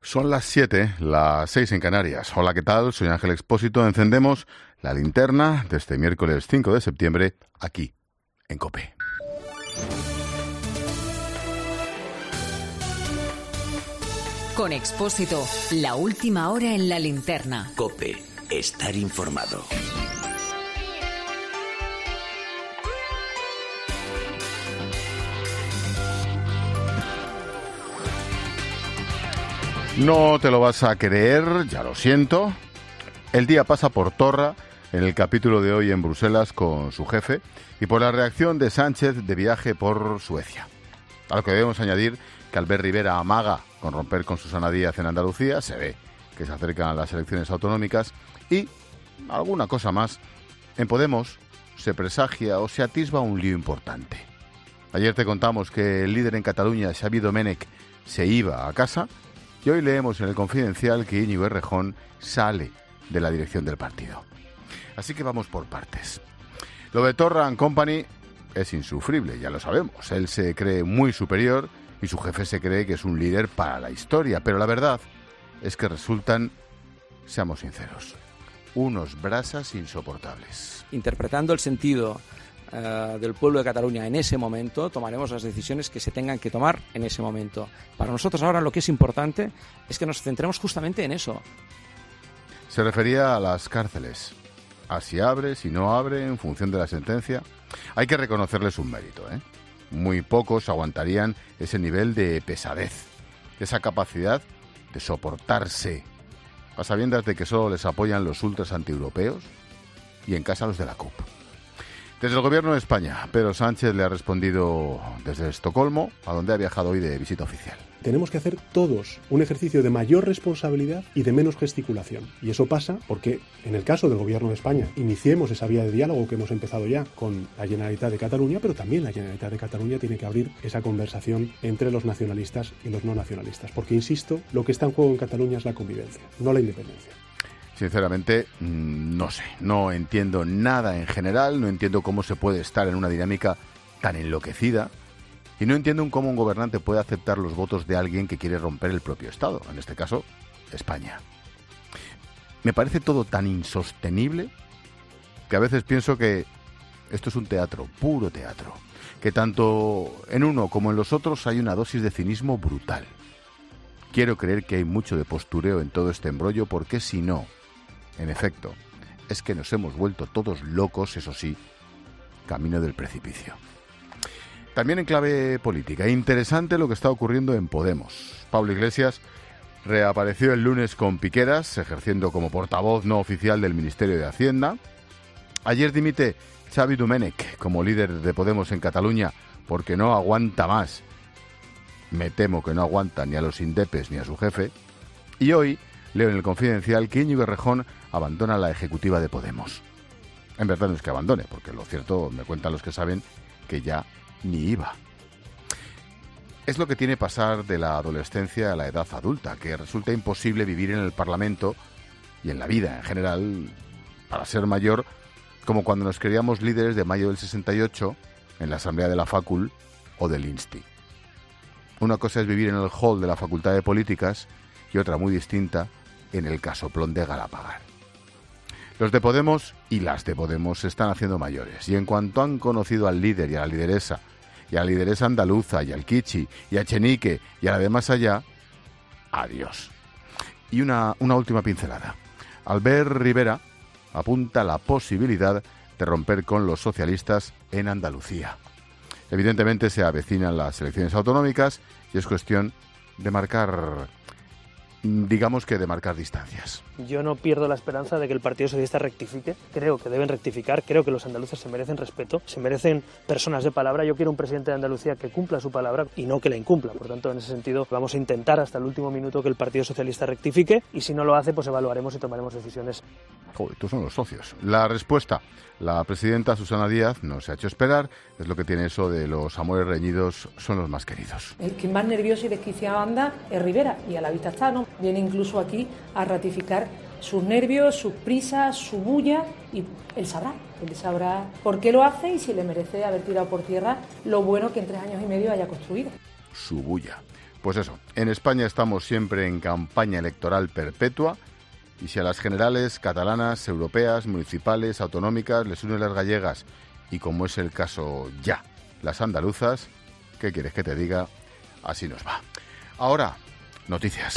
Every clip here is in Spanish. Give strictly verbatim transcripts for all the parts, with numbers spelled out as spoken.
Son las siete, las seis en Canarias. Hola, ¿qué tal? Soy Ángel Expósito. Encendemos la linterna de este miércoles cinco de septiembre, aquí, en COPE. Con Expósito, la última hora en la linterna. COPE, estar informado. No te lo vas a creer, ya lo siento. El día pasa por Torra en el capítulo de hoy en Bruselas con su jefe y por la reacción de Sánchez de viaje por Suecia. A lo que debemos añadir que Albert Rivera amaga con romper con Susana Díaz en Andalucía, se ve que se acercan las elecciones autonómicas y alguna cosa más. En Podemos se presagia o se atisba un lío importante. Ayer te contamos que el líder en Cataluña, Xavier Domènech, se iba a casa. Y hoy leemos en el Confidencial que Íñigo Errejón sale de la dirección del partido. Así que vamos por partes. Lo de Torra and Company es insufrible, ya lo sabemos. Él se cree muy superior y su jefe se cree que es un líder para la historia. Pero la verdad es que resultan, seamos sinceros, unos brasas insoportables. Interpretando el sentido Uh, del pueblo de Cataluña en ese momento, tomaremos las decisiones que se tengan que tomar en ese momento. Para nosotros ahora lo que es importante es que nos centremos justamente en eso. Se refería a las cárceles, a si abre, si no abre, en función de la sentencia. Hay que reconocerles un mérito, ¿eh? Muy pocos aguantarían ese nivel de pesadez, esa capacidad de soportarse, a sabiendas de que solo les apoyan los ultras antieuropeos y en casa los de la C U P. Desde el Gobierno de España, Pedro Sánchez le ha respondido desde Estocolmo, a donde ha viajado hoy de visita oficial. Tenemos que hacer todos un ejercicio de mayor responsabilidad y de menos gesticulación. Y eso pasa porque, en el caso del Gobierno de España, iniciemos esa vía de diálogo que hemos empezado ya con la Generalitat de Cataluña, pero también la Generalitat de Cataluña tiene que abrir esa conversación entre los nacionalistas y los no nacionalistas. Porque, insisto, lo que está en juego en Cataluña es la convivencia, no la independencia. Sinceramente, no sé, no entiendo nada en general, no entiendo cómo se puede estar en una dinámica tan enloquecida y no entiendo cómo un gobernante puede aceptar los votos de alguien que quiere romper el propio Estado, en este caso, España. Me parece todo tan insostenible que a veces pienso que esto es un teatro, puro teatro, que tanto en uno como en los otros hay una dosis de cinismo brutal. Quiero creer que hay mucho de postureo en todo este embrollo porque si no, en efecto, es que nos hemos vuelto todos locos, eso sí, camino del precipicio. También en clave política, interesante lo que está ocurriendo en Podemos. Pablo Iglesias reapareció el lunes con Piqueras, ejerciendo como portavoz no oficial del Ministerio de Hacienda. Ayer dimite Xavier Domènech como líder de Podemos en Cataluña porque no aguanta más. Me temo que no aguanta ni a los indepes ni a su jefe. Y hoy leo en el Confidencial que Íñigo Errejón abandona la ejecutiva de Podemos. En verdad no es que abandone, porque lo cierto, me cuentan los que saben, que ya ni iba. Es lo que tiene pasar de la adolescencia a la edad adulta, que resulta imposible vivir en el Parlamento y en la vida en general, para ser mayor, como cuando nos creíamos líderes de mayo del sesenta y ocho en la Asamblea de la Facul o del Insti. Una cosa es vivir en el hall de la Facultad de Políticas y otra muy distinta en el casoplón de Galapagar. Los de Podemos y las de Podemos se están haciendo mayores y en cuanto han conocido al líder y a la lideresa, y a la lideresa andaluza y al Kichi y a Chenique y a la de más allá, adiós. Y una, una última pincelada. Albert Rivera apunta la posibilidad de romper con los socialistas en Andalucía. Evidentemente se avecinan las elecciones autonómicas y es cuestión de marcar, digamos que de marcar distancias. Yo no pierdo la esperanza de que el Partido Socialista rectifique. Creo que deben rectificar. Creo que los andaluces se merecen respeto, se merecen personas de palabra. Yo quiero un presidente de Andalucía que cumpla su palabra y no que la incumpla. Por tanto, en ese sentido, vamos a intentar hasta el último minuto que el Partido Socialista rectifique y si no lo hace, pues evaluaremos y tomaremos decisiones. Joder, estos son los socios. La respuesta, la presidenta Susana Díaz no se ha hecho esperar. Es lo que tiene eso de los amores reñidos son los más queridos. El que más nervioso y desquiciado anda es Rivera y a la vista está, ¿no? Viene incluso aquí a ratificar sus nervios, sus prisas, su bulla y él sabrá, él sabrá por qué lo hace y si le merece haber tirado por tierra lo bueno que en tres años y medio haya construido. Su bulla. Pues eso, en España estamos siempre en campaña electoral perpetua y si a las generales catalanas, europeas, municipales, autonómicas les unen las gallegas y como es el caso ya, las andaluzas, ¿qué quieres que te diga? Así nos va. Ahora, noticias.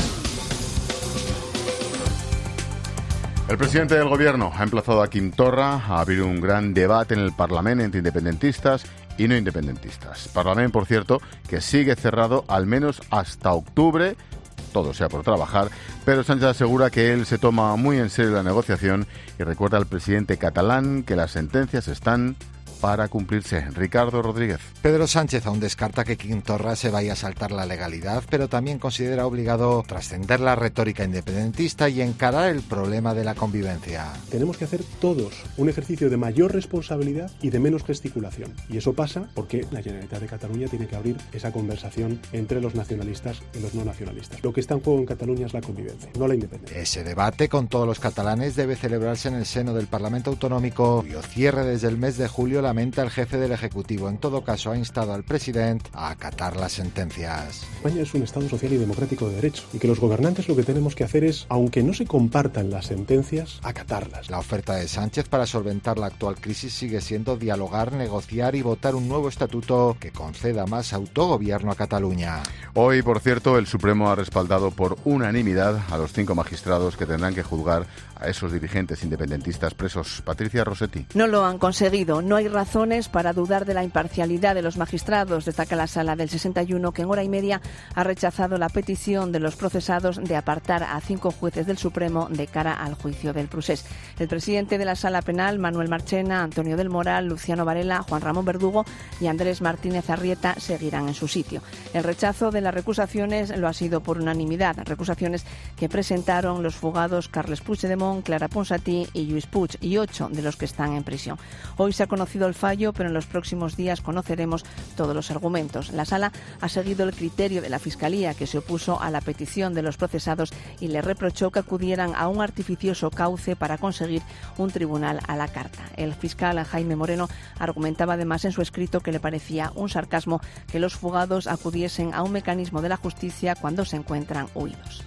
El presidente del Gobierno ha emplazado a Quim Torra a abrir un gran debate en el Parlamento entre independentistas y no independentistas. Parlamento, por cierto, que sigue cerrado al menos hasta octubre, todo sea por trabajar, pero Sánchez asegura que él se toma muy en serio la negociación y recuerda al presidente catalán que las sentencias están para cumplirse. Ricardo Rodríguez. Pedro Sánchez aún descarta que Quim Torra se vaya a saltar la legalidad, pero también considera obligado trascender la retórica independentista y encarar el problema de la convivencia. Tenemos que hacer todos un ejercicio de mayor responsabilidad y de menos gesticulación. Y eso pasa porque la Generalitat de Cataluña tiene que abrir esa conversación entre los nacionalistas y los no nacionalistas. Lo que está en juego en Cataluña es la convivencia, no la independencia. Ese debate con todos los catalanes debe celebrarse en el seno del Parlamento Autonómico, cuyo cierre desde el mes de julio lamenta el jefe del Ejecutivo. En todo caso, ha instado al presidente a acatar las sentencias. España es un Estado social y democrático de derecho y que los gobernantes lo que tenemos que hacer es, aunque no se compartan las sentencias, acatarlas. La oferta de Sánchez para solventar la actual crisis sigue siendo dialogar, negociar y votar un nuevo estatuto que conceda más autogobierno a Cataluña. Hoy, por cierto, el Supremo ha respaldado por unanimidad a los cinco magistrados que tendrán que juzgar a esos dirigentes independentistas presos. Patricia Rossetti. No lo han conseguido. No hay razones para dudar de la imparcialidad de los magistrados, destaca la Sala del sesenta y uno, que en hora y media ha rechazado la petición de los procesados de apartar a cinco jueces del Supremo de cara al juicio del procés. El presidente de la Sala Penal, Manuel Marchena, Antonio del Moral, Luciano Varela, Juan Ramón Verdugo y Andrés Martínez Arrieta seguirán en su sitio. El rechazo de las recusaciones lo ha sido por unanimidad, recusaciones que presentaron los fugados Carles Puigdemont, Clara Ponsatí y Lluís Puig, y ocho de los que están en prisión. Hoy se ha conocido el fallo, pero en los próximos días conoceremos todos los argumentos. La Sala ha seguido el criterio de la Fiscalía, que se opuso a la petición de los procesados y le reprochó que acudieran a un artificioso cauce para conseguir un tribunal a la carta. El fiscal Jaime Moreno argumentaba además en su escrito que le parecía un sarcasmo que los fugados acudiesen a un mecanismo de la justicia cuando se encuentran huidos.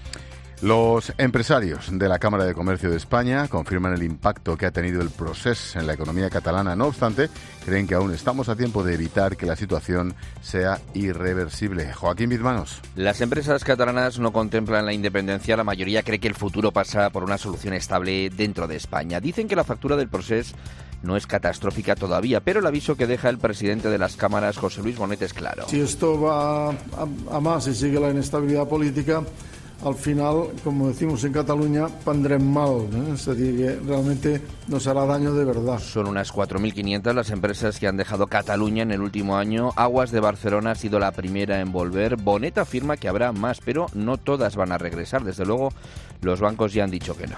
Los empresarios de la Cámara de Comercio de España confirman el impacto que ha tenido el procés en la economía catalana. No obstante, creen que aún estamos a tiempo de evitar que la situación sea irreversible. Joaquín Bizmanos. Las empresas catalanas no contemplan la independencia. La mayoría cree que el futuro pasa por una solución estable dentro de España. Dicen que la factura del procés no es catastrófica todavía, pero el aviso que deja el presidente de las cámaras, José Luis Bonet, es claro. Si esto va a, a más y sigue la inestabilidad política, al final, como decimos en Cataluña, prendrem mal, ¿eh? Es decir, que realmente nos hará daño de verdad. Son unas cuatro mil quinientas las empresas que han dejado Cataluña en el último año. Aguas de Barcelona ha sido la primera en volver. Bonet afirma que habrá más, pero no todas van a regresar. Desde luego, los bancos ya han dicho que no.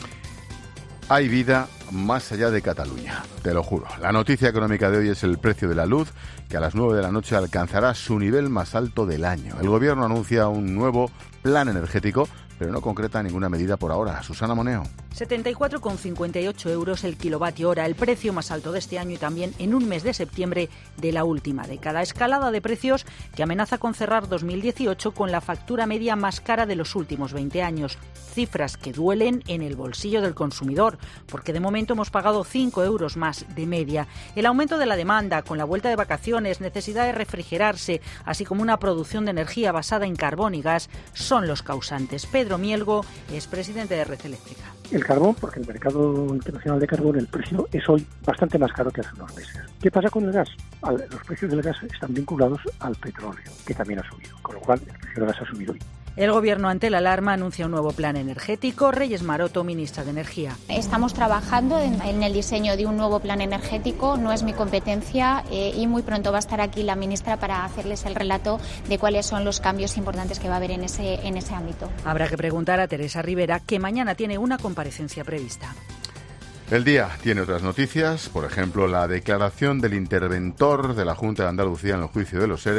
Hay vida más allá de Cataluña, te lo juro. La noticia económica de hoy es el precio de la luz, que a las nueve de la noche alcanzará su nivel más alto del año. El Gobierno anuncia un nuevo plan energético, pero no concreta ninguna medida por ahora. Susana Moneo. setenta y cuatro con cincuenta y ocho euros el kilovatio hora, el precio más alto de este año y también en un mes de septiembre de la última década. Escalada de precios que amenaza con cerrar dos mil dieciocho con la factura media más cara de los últimos veinte años. Cifras que duelen en el bolsillo del consumidor, porque de momento hemos pagado cinco euros más de media. El aumento de la demanda, con la vuelta de vacaciones, necesidad de refrigerarse, así como una producción de energía basada en carbón y gas, son los causantes. Pedro Mielgo es presidente de Red Eléctrica. El carbón, porque el mercado internacional de carbón, el precio es hoy bastante más caro que hace unos meses. ¿Qué pasa con el gas? Los precios del gas están vinculados al petróleo, que también ha subido, con lo cual el precio del gas ha subido hoy. El Gobierno, ante la alarma, anuncia un nuevo plan energético. Reyes Maroto, ministra de Energía. Estamos trabajando en, en el diseño de un nuevo plan energético. No es mi competencia eh, y muy pronto va a estar aquí la ministra para hacerles el relato de cuáles son los cambios importantes que va a haber en ese, en ese ámbito. Habrá que preguntar a Teresa Rivera, que mañana tiene una comparecencia prevista. El Día tiene otras noticias, por ejemplo, la declaración del interventor de la Junta de Andalucía en el juicio de los ERE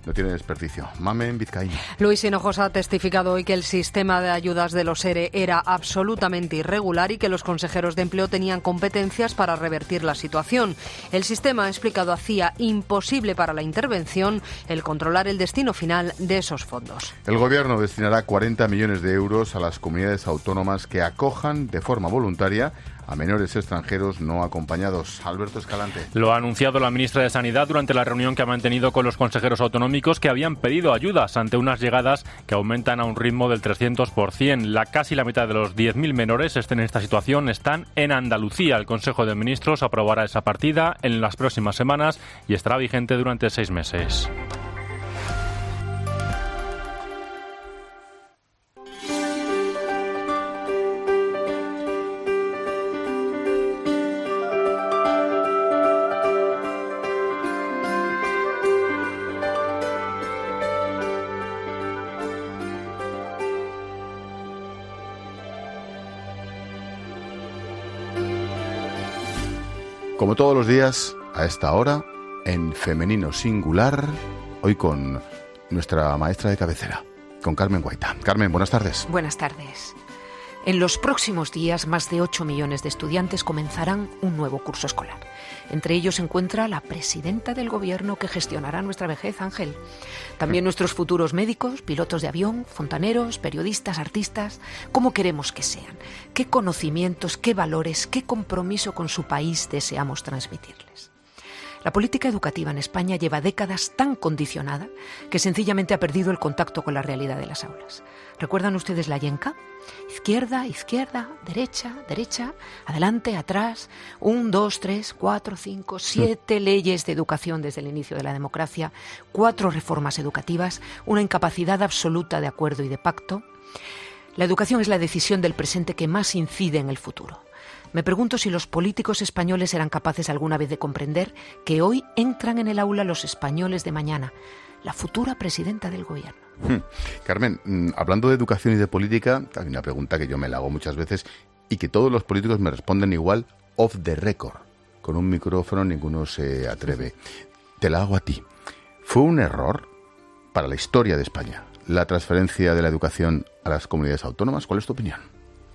no tiene desperdicio. Mamen Vizcaíno. Luis Hinojosa ha testificado hoy que el sistema de ayudas de los ERE era absolutamente irregular y que los consejeros de empleo tenían competencias para revertir la situación. El sistema, ha explicado, hacía imposible para la intervención el controlar el destino final de esos fondos. El Gobierno destinará cuarenta millones de euros a las comunidades autónomas que acojan de forma voluntaria a menores extranjeros no acompañados. Alberto Escalante. Lo ha anunciado la ministra de Sanidad durante la reunión que ha mantenido con los consejeros autonómicos que habían pedido ayudas ante unas llegadas que aumentan a un ritmo del trescientos por ciento. La casi la mitad de los diez mil menores estén en esta situación están en Andalucía. El Consejo de Ministros aprobará esa partida en las próximas semanas y estará vigente durante seis meses. Como todos los días, a esta hora, en femenino singular, hoy con nuestra maestra de cabecera, con Carmen Guaita. Carmen, buenas tardes. Buenas tardes. En los próximos días, más de ocho millones de estudiantes comenzarán un nuevo curso escolar. Entre ellos se encuentra la presidenta del Gobierno que gestionará nuestra vejez, Ángel. También nuestros futuros médicos, pilotos de avión, fontaneros, periodistas, artistas. ¿Cómo queremos que sean? ¿Qué conocimientos, qué valores, qué compromiso con su país deseamos transmitirles? La política educativa en España lleva décadas tan condicionada que sencillamente ha perdido el contacto con la realidad de las aulas. ¿Recuerdan ustedes la yenca? Izquierda, izquierda, derecha, derecha, adelante, atrás, un, dos, tres, cuatro, cinco, siete leyes de educación desde el inicio de la democracia, cuatro reformas educativas, una incapacidad absoluta de acuerdo y de pacto. La educación es la decisión del presente que más incide en el futuro. Me pregunto si los políticos españoles serán capaces alguna vez de comprender que hoy entran en el aula los españoles de mañana, la futura presidenta del Gobierno. Hmm. Carmen, hablando de educación y de política, hay una pregunta que yo me la hago muchas veces y que todos los políticos me responden igual, off the record. Con un micrófono ninguno se atreve. Te la hago a ti. ¿Fue un error para la historia de España la transferencia de la educación a las comunidades autónomas? ¿Cuál es tu opinión?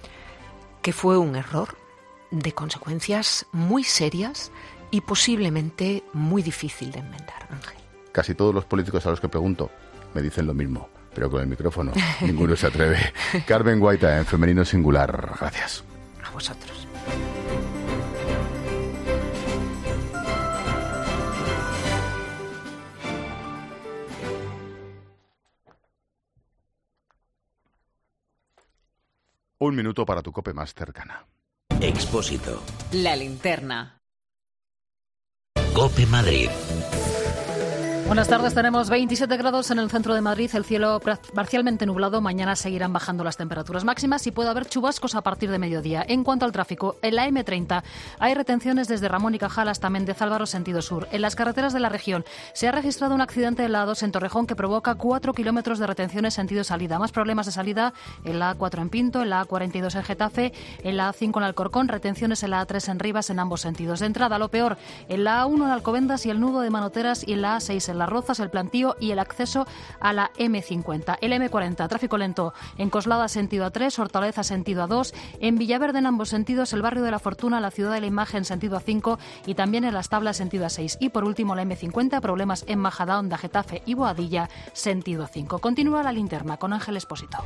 Que fue un error de consecuencias muy serias y posiblemente muy difícil de enmendar, Ángel. Casi todos los políticos a los que pregunto me dicen lo mismo, pero con el micrófono ninguno se atreve. Carmen Guaita, en femenino singular. Gracias. A vosotros. Un minuto para tu COPE más cercana. Expósito. La linterna. COPE Madrid. Buenas tardes, tenemos veintisiete grados en el centro de Madrid, el cielo parcialmente nublado, mañana seguirán bajando las temperaturas máximas y puede haber chubascos a partir de mediodía. En cuanto al tráfico, en la eme treinta hay retenciones desde Ramón y Cajal hasta Méndez Álvaro sentido sur. En las carreteras de la región se ha registrado un accidente en la A dos en Torrejón que provoca cuatro kilómetros de retenciones sentido salida. Más problemas de salida en la A cuatro en Pinto, en la A cuarenta y dos en Getafe, en la A cinco en Alcorcón, retenciones en la A tres en Rivas en ambos sentidos. De entrada, lo peor, en la A uno en Alcobendas y el nudo de Manoteras y en la A seis en Las Rozas, el Plantío y el acceso a la eme cincuenta. El eme cuarenta, tráfico lento en Coslada sentido A tres, Hortaleza sentido A dos, en Villaverde en ambos sentidos, el barrio de la Fortuna, la ciudad de la Imagen sentido A cinco y también en Las Tablas sentido A seis. Y por último la eme cincuenta, problemas en Majadahonda, Getafe y Boadilla sentido A cinco. Continúa la linterna con Ángel Expósito.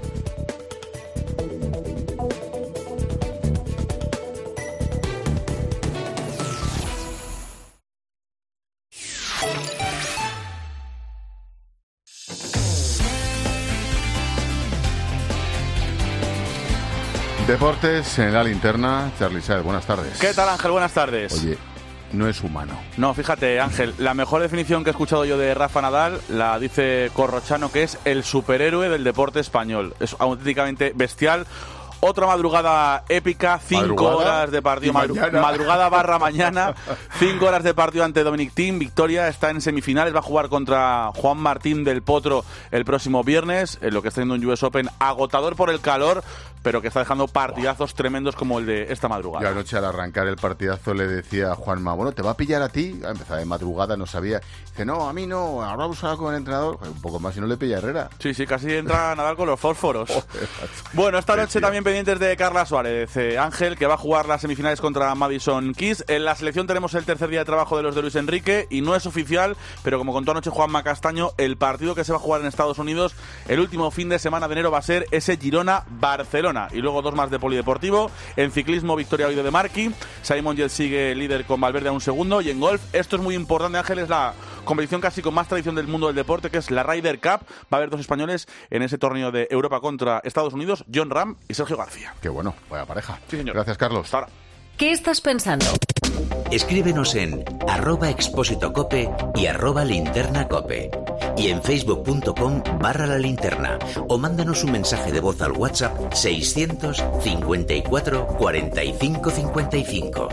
Deportes en la linterna, Charly Saez, buenas tardes. ¿Qué tal, Ángel? Buenas tardes. Oye, no es humano. No, fíjate, Ángel, la mejor definición que he escuchado yo de Rafa Nadal la dice Corrochano, que es el superhéroe del deporte español. Es auténticamente bestial. Otra madrugada épica, cinco horas de partido, madru- madrugada barra mañana, cinco horas de partido ante Dominic Thiem. Victoria está en semifinales, va a jugar contra Juan Martín del Potro el próximo viernes, en lo que está siendo un U S Open agotador por el calor, pero que está dejando partidazos wow. tremendos como el de esta madrugada. Yo anoche al arrancar el partidazo le decía a Juanma, bueno, ¿te va a pillar a ti? Empezaba de madrugada, no sabía. Dice, no, a mí no, ahora vamos a hablar con el entrenador. Un poco más si no le pilla Herrera. Sí, sí, casi entra a nadar con los fósforos. Bueno, esta noche también pendientes de Carla Suárez, eh, Ángel, que va a jugar las semifinales contra Madison Keys. En la selección tenemos el tercer día de trabajo de los de Luis Enrique y no es oficial, pero como contó anoche Juanma Castaño, el partido que se va a jugar en Estados Unidos el último fin de semana de enero va a ser ese Girona-Barcelona. Y luego dos más de polideportivo. En ciclismo, victoria hoy de Marchi. Simon Yates sigue líder con Valverde a un segundo. Y en golf, esto es muy importante, Ángel, es la competición casi con más tradición del mundo del deporte, que es la Ryder Cup. Va a haber dos españoles en ese torneo de Europa contra Estados Unidos, John Ram y Sergio García. Qué bueno, vaya pareja. Sí, señor. Gracias, Carlos. Hasta ahora. ¿Qué estás pensando? Escríbenos en arroba expósito cope y arroba linterna cope. Y en facebook.com barra la linterna. O mándanos un mensaje de voz al WhatsApp seiscientos cincuenta y cuatro cuarenta y cinco cincuenta y cinco.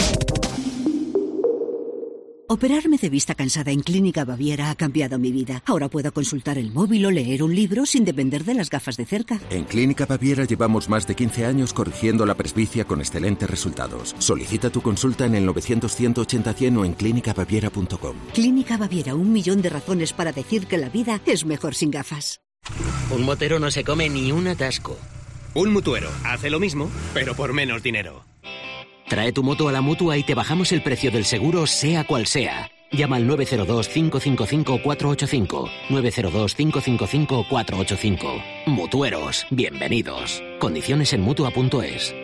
Operarme de vista cansada en Clínica Baviera ha cambiado mi vida. Ahora puedo consultar el móvil o leer un libro sin depender de las gafas de cerca. En Clínica Baviera llevamos más de quince años corrigiendo la presbicia con excelentes resultados. Solicita tu consulta en el novecientos ciento ochenta cien o en clínica baviera punto com. Clínica Baviera, un millón de razones para decir que la vida es mejor sin gafas. Un motero no se come ni un atasco. Un mutuero hace lo mismo, pero por menos dinero. Trae tu moto a la Mutua y te bajamos el precio del seguro, sea cual sea. Llama al nueve cero dos, cinco cinco cinco, cuatro ocho cinco. nueve cero dos, cinco cinco cinco, cuatro ocho cinco. Mutueros, bienvenidos. Condiciones en mutua punto es.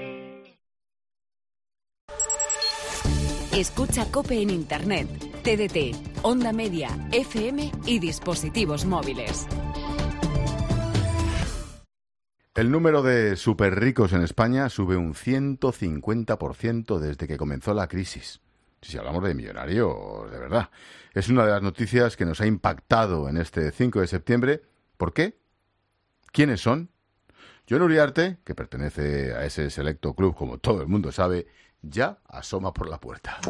Escucha COPE en Internet, T D T, Onda Media, F M y dispositivos móviles. El número de superricos en España sube un ciento cincuenta por ciento desde que comenzó la crisis. Si hablamos de millonarios, de verdad. Es una de las noticias que nos ha impactado en este cinco de septiembre. ¿Por qué? ¿Quiénes son? John Uriarte, que pertenece a ese selecto club, como todo el mundo sabe, ya asoma por la puerta.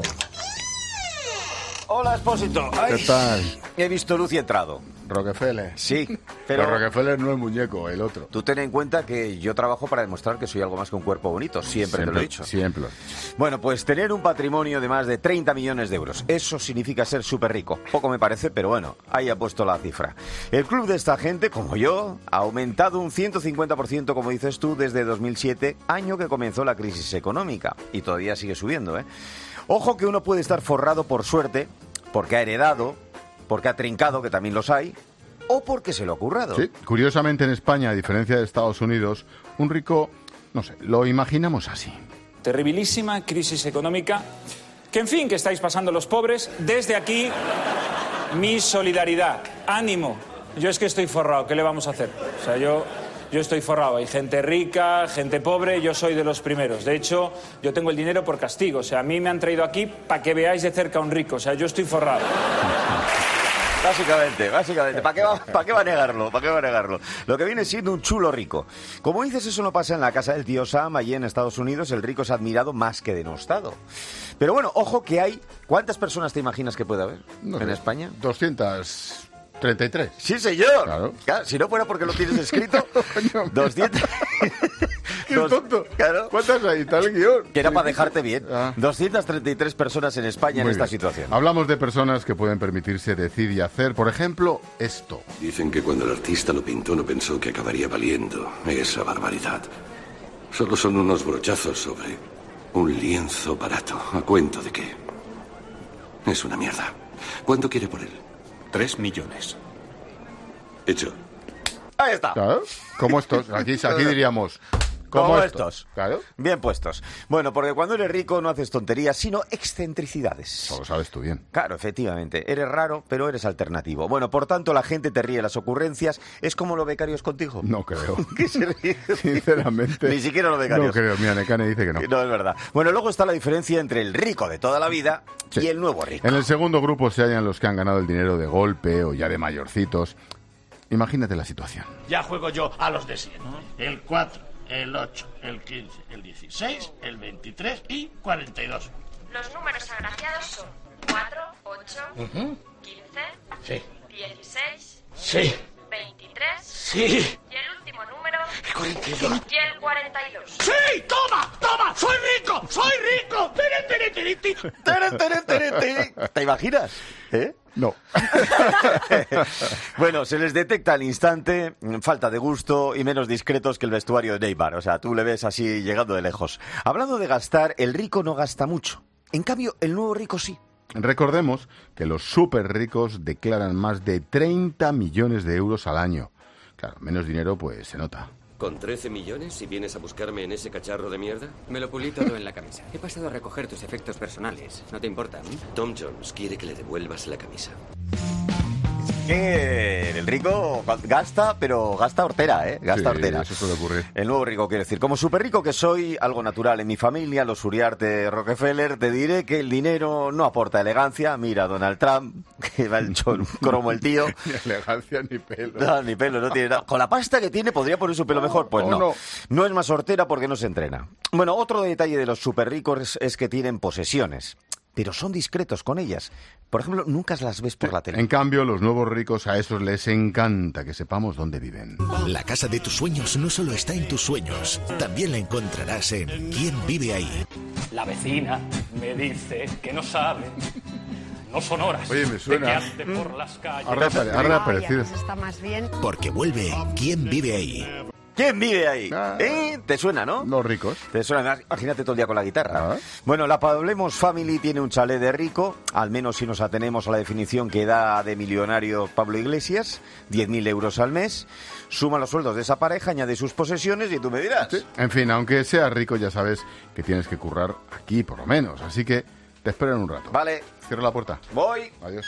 Hola, Expósito. Ay, ¿Qué tal? He visto luz y he entrado. Rockefeller. Sí, pero... pero Rockefeller no es muñeco, el otro. Tú ten en cuenta que yo trabajo para demostrar que soy algo más que un cuerpo bonito. Siempre, siempre te lo he dicho. Siempre. Bueno, pues tener un patrimonio de más de treinta millones de euros. Eso significa ser súper rico. Poco me parece, pero bueno, ahí ha puesto la cifra. El club de esta gente, como yo, ha aumentado un ciento cincuenta por ciento, como dices tú, desde dos mil siete, año que comenzó la crisis económica. Y todavía sigue subiendo, ¿eh? Ojo que uno puede estar forrado por suerte, porque ha heredado, porque ha trincado, que también los hay, o porque se lo ha currado. Sí, curiosamente en España, a diferencia de Estados Unidos, un rico, no sé, lo imaginamos así. Terribilísima crisis económica, que en fin, que estáis pasando los pobres. Desde aquí, mi solidaridad, ánimo. Yo es que estoy forrado, ¿qué le vamos a hacer? O sea, yo... Yo estoy forrado, hay gente rica, gente pobre, yo soy de los primeros. De hecho, yo tengo el dinero por castigo. O sea, a mí me han traído aquí para que veáis de cerca a un rico. O sea, yo estoy forrado. Básicamente, básicamente. ¿Para qué va, para qué va a negarlo? ¿Para qué va a negarlo? Lo que viene siendo un chulo rico. Como dices, eso no pasa en la casa del tío Sam. Allí en Estados Unidos el rico es admirado más que denostado. Pero bueno, ojo que hay... ¿Cuántas personas te imaginas que puede haber no, en España? doscientas... treinta y tres. Sí, señor. Claro. Claro, si no fuera porque lo tienes escrito, doscientos... ¡Qué tonto! Claro. ¿Cuántas hay? Tal el guión. Que era para dejarte bien. Ah. doscientas treinta y tres personas en España Muy en esta bien. situación. Hablamos de personas que pueden permitirse decir y hacer, por ejemplo, esto. Dicen que cuando el artista lo pintó no pensó que acabaría valiendo esa barbaridad. Solo son unos brochazos sobre un lienzo barato. ¿A cuento de qué? Es una mierda. ¿Cuánto quiere por él? Tres millones. Hecho. Ahí está. Claro. Como estos. Aquí, aquí diríamos... Como, Como estos. estos. Claro. Bien puestos. Bueno, porque cuando eres rico no haces tonterías, sino excentricidades. Eso lo sabes tú bien. Claro, efectivamente. Eres raro, pero eres alternativo. Bueno, por tanto, la gente te ríe las ocurrencias. ¿Es como los becarios contigo? No creo. ¿Qué se ríe? Sinceramente. Ni siquiera los becarios. No creo. Mira, Necane dice que no. No, es verdad. Bueno, luego está la diferencia entre el rico de toda la vida sí. y el nuevo rico. En el segundo grupo se hallan los que han ganado el dinero de golpe o ya de mayorcitos. Imagínate la situación. Ya juego yo a los de siete. El cuatro. el ocho, el quince, el dieciséis, el veintitrés y cuarenta y dos. Los números agraciados son cuatro, ocho, Uh-huh. quince, Sí. dieciséis, Sí. veintitrés Sí. y el último número El cuarenta y dos. y el cuarenta y dos. ¡Sí! ¡Toma! ¡Toma! ¡Soy rico! ¡Soy rico! ¡Tiri, tiri, tiri, tiri! Tere, tere, tere, tere. ¿Te imaginas? ¿Eh? No. Bueno, se les detecta al instante falta de gusto y menos discretos que el vestuario de Neymar. O sea, tú le ves así llegando de lejos. Hablando de gastar, el rico no gasta mucho. En cambio, el nuevo rico sí. Recordemos que los súper ricos declaran más de treinta millones de euros al año. Claro, menos dinero pues se nota. ¿Con trece millones si vienes a buscarme en ese cacharro de mierda? Me lo pulí todo en la camisa. He pasado a recoger tus efectos personales. ¿No te importa? Tom Jones quiere que le devuelvas la camisa. Que el rico gasta, pero gasta hortera, ¿eh? Gasta Sí, hortera. eso suele ocurrir. El nuevo rico, quiero decir. Como súper rico que soy, algo natural en mi familia, los Uriarte Rockefeller, te diré que el dinero no aporta elegancia. Mira, Donald Trump, que va el chon cromo el tío. Ni elegancia ni pelo. No, ni pelo, no tiene nada. Con la pasta que tiene, ¿podría poner su pelo mejor? Pues oh, no. no. No es más hortera porque no se entrena. Bueno, otro detalle de los súper ricos es que tienen posesiones, pero son discretos con ellas. Por ejemplo, nunca las ves por la tele. En cambio, los nuevos ricos a esos les encanta que sepamos dónde viven. La casa de tus sueños no solo está en tus sueños, también la encontrarás en ¿Quién vive ahí? La vecina me dice que no sabe. No son horas. Oye, me suena. De que ande por las calles. Ha reapare- ha reaparecido. Está más bien. Porque vuelve ¿Quién vive ahí? ¿Quién vive ahí? ¿Eh? ¿Te suena, no? Los ricos. Te suena, imagínate todo el día con la guitarra. Bueno, la Pablemos Family tiene un chalet de rico, al menos si nos atenemos a la definición que da de millonario Pablo Iglesias, diez mil euros al mes. Suma los sueldos de esa pareja, añade sus posesiones y tú me dirás. Sí. En fin, aunque seas rico, ya sabes que tienes que currar aquí, por lo menos. Así que te espero en un rato. Vale. Cierra la puerta. Voy. Adiós.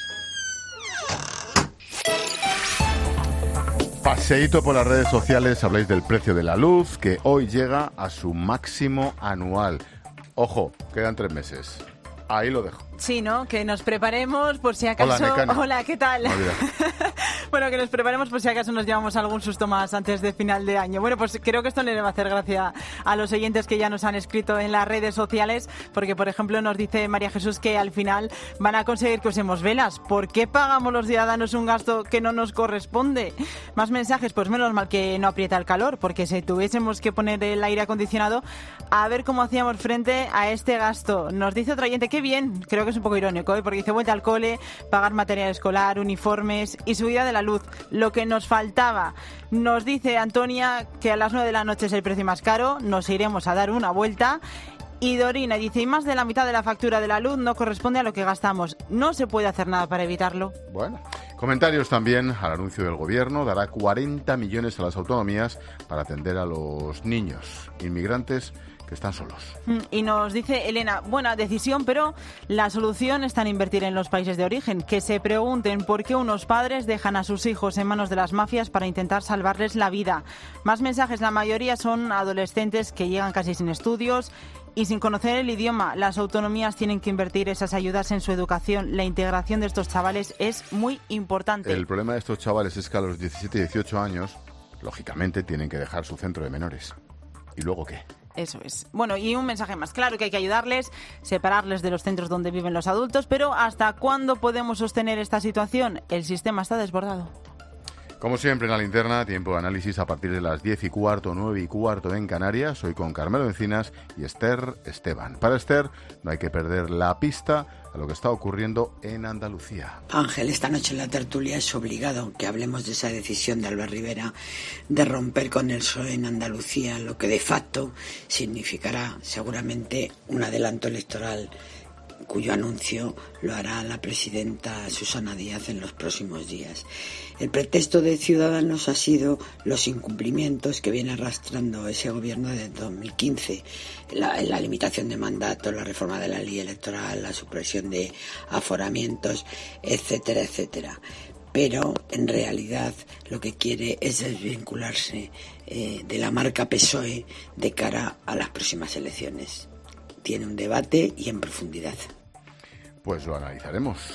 Paseíto por las redes sociales, habláis del precio de la luz, que hoy llega a su máximo anual. Ojo, quedan tres meses. Ahí lo dejo. Sí, ¿no? Que nos preparemos por si acaso... Hola, Mecano. Hola, ¿qué tal? Bueno, que nos preparemos por si acaso nos llevamos algún susto más antes de final de año. Bueno, pues creo que esto le va a hacer gracia a los oyentes que ya nos han escrito en las redes sociales, porque, por ejemplo, nos dice María Jesús que al final van a conseguir que usemos velas. ¿Por qué pagamos los ciudadanos un gasto que no nos corresponde? Más mensajes, pues menos mal que no aprieta el calor, porque si tuviésemos que poner el aire acondicionado, a ver cómo hacíamos frente a este gasto. Nos dice otro oyente, qué bien, creo que es un poco irónico, ¿eh? Porque dice vuelta al cole, pagar material escolar, uniformes y subida de la luz, lo que nos faltaba. Nos dice Antonia que a las nueve de la noche es el precio más caro, nos iremos a dar una vuelta. Y Dorina dice, y más de la mitad de la factura de la luz no corresponde a lo que gastamos. No se puede hacer nada para evitarlo. Bueno, comentarios también al anuncio del gobierno. Dará cuarenta millones a las autonomías para atender a los niños inmigrantes que están solos. Y nos dice Elena, buena decisión, pero la solución está en invertir en los países de origen. Que se pregunten por qué unos padres dejan a sus hijos en manos de las mafias para intentar salvarles la vida. Más mensajes, la mayoría son adolescentes que llegan casi sin estudios y sin conocer el idioma. Las autonomías tienen que invertir esas ayudas en su educación. La integración de estos chavales es muy importante. El problema de estos chavales es que a los diecisiete y dieciocho años, lógicamente, tienen que dejar su centro de menores. ¿Y luego qué? Eso es. Bueno, y un mensaje más claro, que hay que ayudarles, separarles de los centros donde viven los adultos, pero ¿hasta cuándo podemos sostener esta situación? El sistema está desbordado. Como siempre en la linterna, tiempo de análisis a partir de las diez y cuarto, nueve y cuarto en Canarias. Hoy con Carmelo Encinas y Esther Esteban. Para Esther no hay que perder la pista a lo que está ocurriendo en Andalucía. Ángel, esta noche en la tertulia es obligado que hablemos de esa decisión de Albert Rivera de romper con el P S O E en Andalucía, lo que de facto significará seguramente un adelanto electoral cuyo anuncio lo hará la presidenta Susana Díaz en los próximos días. El pretexto de Ciudadanos ha sido los incumplimientos que viene arrastrando ese gobierno desde dos mil quince, la, la limitación de mandatos, la reforma de la ley electoral, la supresión de aforamientos, etcétera, etcétera. Pero en realidad lo que quiere es desvincularse eh, de la marca P S O E de cara a las próximas elecciones. Tiene un debate y en profundidad. Pues lo analizaremos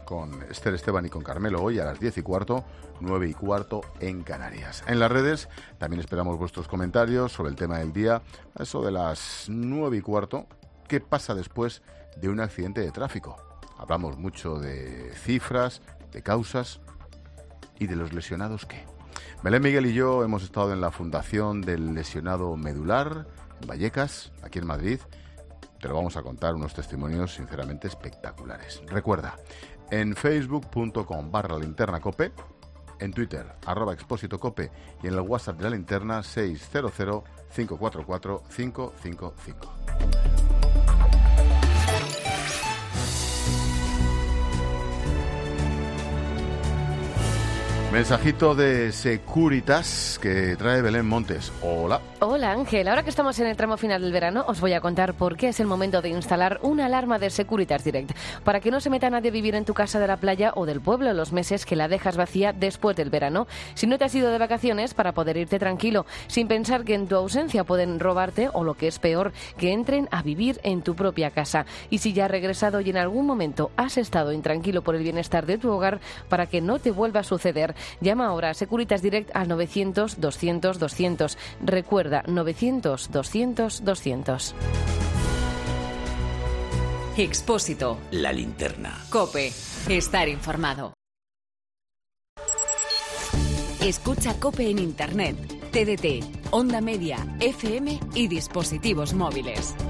con Esther Esteban y con Carmelo hoy a las diez y cuarto, nueve y cuarto en Canarias. En las redes también esperamos vuestros comentarios sobre el tema del día, a eso de las nueve y cuarto. ¿Qué pasa después de un accidente de tráfico? Hablamos mucho de cifras, de causas y de los lesionados qué. Belén Miguel y yo hemos estado en la Fundación del Lesionado Medular, en Vallecas, aquí en Madrid. Te lo vamos a contar, unos testimonios sinceramente espectaculares. Recuerda, en facebook.com barra linterna cope, en Twitter, arroba expósito cope y en el WhatsApp de la linterna seis cero cero, cinco cuatro cuatro, cinco cinco cinco. Mensajito de Securitas que trae Belén Montes. Hola. Hola Ángel, ahora que estamos en el tramo final del verano os voy a contar por qué es el momento de instalar una alarma de Securitas Direct para que no se meta nadie a vivir en tu casa de la playa o del pueblo los meses que la dejas vacía después del verano. Si no te has ido de vacaciones, para poder irte tranquilo, sin pensar que en tu ausencia pueden robarte o lo que es peor, que entren a vivir en tu propia casa. Y si ya has regresado y en algún momento has estado intranquilo por el bienestar de tu hogar, para que no te vuelva a suceder, llama ahora a Securitas Direct al novecientos, doscientos, doscientos. Recuerda, novecientos, doscientos, doscientos. Expósito. La linterna. COPE. Estar informado. Escucha COPE en Internet, T D T, Onda Media, F M y dispositivos móviles.